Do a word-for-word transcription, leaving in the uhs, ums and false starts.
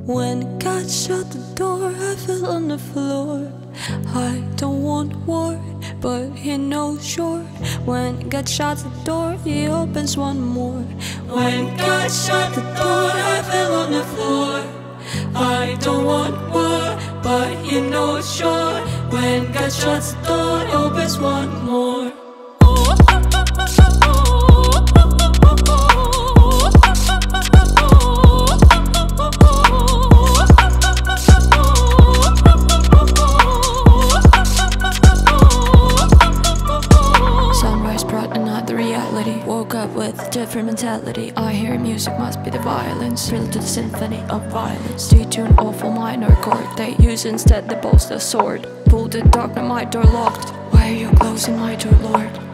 When God shut the door, I fell on the floor. I don't want war, but he knows sure. When God shuts the door, he opens one more. When God shut the door, I fell on the floor. I don't want war, but he knows sure. When God shuts the door, he opens one more. Woke up with a different mentality. I hear music must be the violence, thrilled to the symphony of violence. Detune awful minor chord. They use instead the bolster sword. Pull the dark, now my door locked. Why are you closing my door, Lord?